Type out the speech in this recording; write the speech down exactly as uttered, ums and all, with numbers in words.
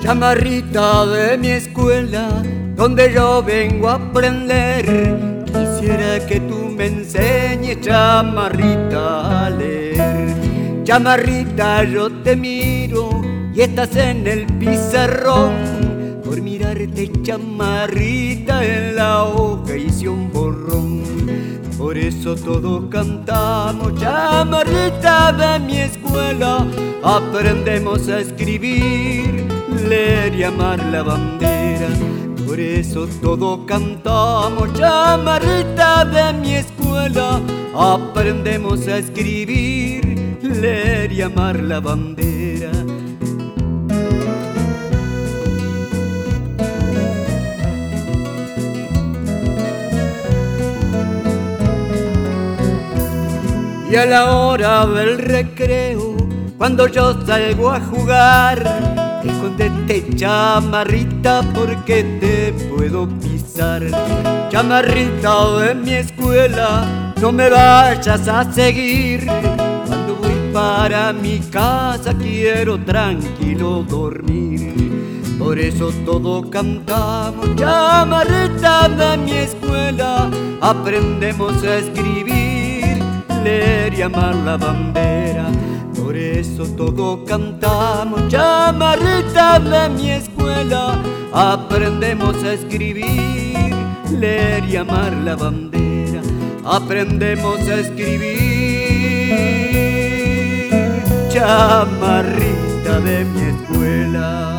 Chamarrita de mi escuela, donde yo vengo a aprender. Quisiera que tú me enseñes, chamarrita, a leer. Chamarrita, yo te miro y estás en el pizarrón. Por mirarte, chamarrita, en la hoja hice un borrón. Por eso todos cantamos, chamarrita de mi escuela. Aprendemos a escribir, leer y amar la bandera. Por eso todos cantamos, chamarrita de mi escuela. Aprendemos a escribir, leer y amar la bandera. Y a la hora del recreo, cuando yo salgo a jugar, escóndete, chamarrita, porque te puedo pisar. Chamarrita de mi escuela, no me vayas a seguir. Cuando voy para mi casa quiero tranquilo dormir. Por eso todos cantamos, chamarrita de mi escuela. Aprendemos a escribir, leer y amar la bandera. Por eso todos cantamos, chamarrita de mi escuela. Aprendemos a escribir, leer y amar la bandera. Aprendemos a escribir, chamarrita de mi escuela.